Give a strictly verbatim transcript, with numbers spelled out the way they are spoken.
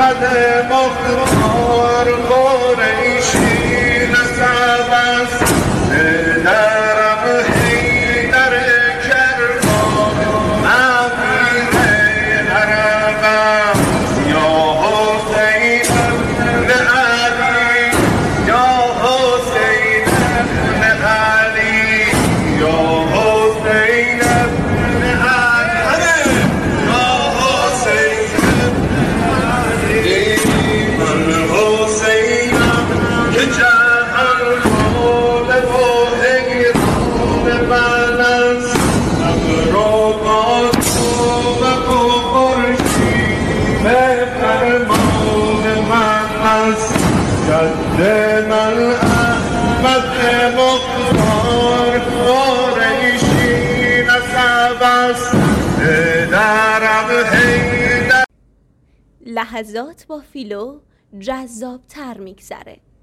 احمد مختار قریشی نسب است درم حیدر کرمان امیر عربم یا حسین ابن علی یا حسین ابن علی یا حسین ابن علی یا حسین ابن علی من حسینم که جهان مال و حیران من است ابر و باد و خورشید به فرمان من است جد من احمد مختار قریشی نسب است درم حیدر. لحظات با فیلو جذاب‌تر می‌گذره.